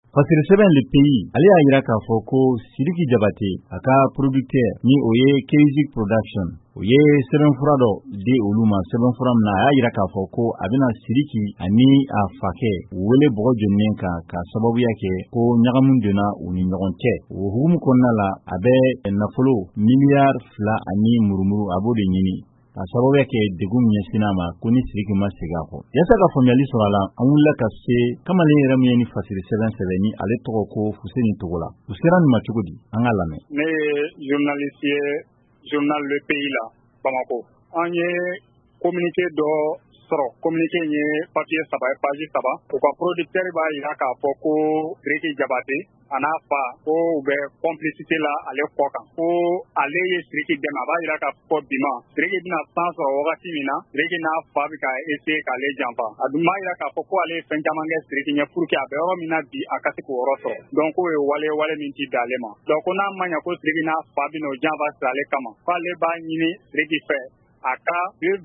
Fasiri sɛbɛn le pays ale y'a yira k'a fɔ ko Sidiki Jabate a ka producteur ni o ye Keizik Production o ye sɛbɛnfura dɔ di olu ma sɛbɛnfura min na a y'a yira k'a fɔ ko a bɛna Sidiki ani a fakɛ wele bɔgɔ jɔnen kan ka sababuya kɛ ko ɲagamu donna u ni ɲɔgɔn cɛ o hukumu kɔnɔna la a bɛ nafolo miliyari 2 ani murumuru a b'o de ɲini a sababuya kɛ degun min ɲɛsin a ma ko ni Sidiki ma segin a kɔ. Yasa ka faamuyali sɔrɔ a la an wulila ka se kamalen yɛrɛ min ye ni fasiri sɛbɛn sɛbɛn ni ale tɔgɔ ko Fuseni Togola u sera nin ma cogo di an ka lamɛn. Ne ye journaliste ye journal Le Pays la Bamako an ye communiqué dɔ sɔrɔ communiqué ye papier 3 page 3 u ka producteur b'a yira k'a fɔ ko Sidiki Jabate a n'a fa ko u bɛ complicité la ale kɔ kan ko ale ye Sidiki dɛmɛ a b'a yira k'a fɔ bima Sidiki bɛna san sɔrɔ wagati min na Sidiki n'a fa bɛ ka essayer k'ale janfa a dun b'a yira k'a fɔ ko ale ye fɛn caman kɛ Sidiki ɲɛ pour que a bɛ yɔrɔ min na bi a ka se k'o yɔrɔ sɔrɔ donc o ye wale min ti d'ale ma donc ko n'a ma ɲɛ ko Sidiki n'a fa bɛna o janfa siri ale kama k'ale b'a ɲini Sidiki fɛ a ka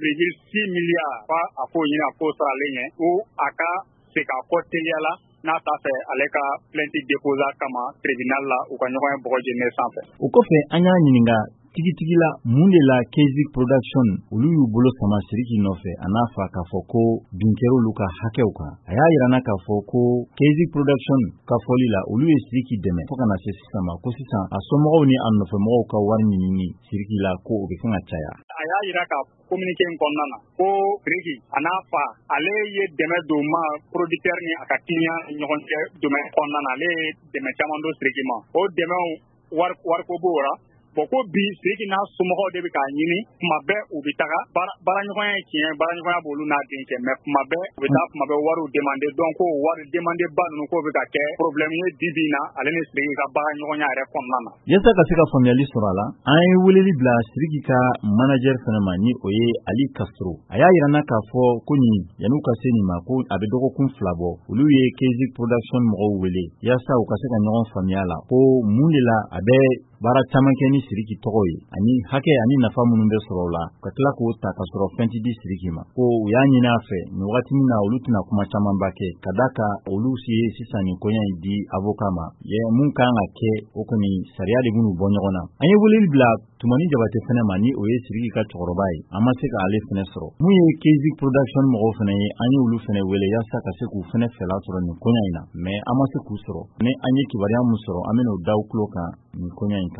2,6 milliards fa a k'o ɲini a k'o sara ale ɲɛ ou a ka se k'a kɔ teliya la n'a t'a fɛ ale ka plainte déposa kama tribunal la u ka ɲɔgɔn ye bɔgɔ jeni sanfɛ. O kɔfɛ an y'a ɲininka tigitigi la mun de la Keizik Production olu y'u bolo sama Sidiki nɔfɛ a n'a fa k'a fɔ ko bin kɛr'olu ka hakɛw kan a y'a yirana k'a fɔ ko Keizik Production ka fɔli la olu ye Sidiki dɛmɛ fo kana se sisan ma ko sisan a somɔgɔw ni a nɔfɛmɔgɔw ka wari ɲinini Sidiki la ko o bɛ kan ka caya. A y'a yira ka communiqué in kɔnɔna na ko Sidiki a n'a fa ale ye dɛmɛ don ma producteur ni a ka client ni ɲɔgɔn cɛ domaine kɔnɔna na ale ye dɛmɛ caman don Sidiki ma o dɛmɛw wariko b'o la bon ko bi Sidiki n'a somɔgɔw de bɛ k'a ɲini kuma bɛɛ u bɛ taga baaraɲɔgɔnya ye tiɲɛ baaraɲɔgɔnya b'olu n'a den cɛ mais kuma bɛɛ u bɛ taa kuma bɛɛ wariw demander donc ko wari demander ba ninnu k'o bɛ ka kɛ problème ye bi in na ale ni Sidiki ka baaraɲɔgɔnya yɛrɛ kɔnɔna na. Yasa ka se ka faamuyali sɔrɔ a la an ye weleli bila Sidiki ka manager fana ma ni o ye Ali Castro a y'a yirana k'a fɔ ko nin yan'u ka se nin ma ko a bɛ dɔgɔkun 2 bɔ olu ye Keizik Production mɔgɔw wele yasa u ka se ka ɲɔgɔn faamuya la ko mun de la a bɛ baara caman kɛ ni Sidiki tɔgɔ ye ani hakɛ ani nafa minnu bɛ sɔrɔ o la ka tila k'o ta ka sɔrɔ fɛn tɛ di Sidiki ma ko u y'a ɲini a fɛ nin wagati min na olu tɛna kuma camanba kɛ ka da ka olu ye sisan nin koɲɛ in di avocat ma mun kan ka kɛ o kɔni sariya de b'u bɔ ɲɔgɔn na an ye weleli bila Tumani Jabate fana ma ni o ye Sidiki ka cɛkɔrɔba ye an ma se ka ale fana sɔrɔ mun ye Keizik Production mɔgɔw fana ye an ye olu fana wele yasa ka se k'u fana fɛla sɔrɔ nin koɲɛ in na mais an ma se k'u sɔrɔ ni an ye kibaruya mun sɔrɔ an bɛna o da u tulo kan nin koɲɛ in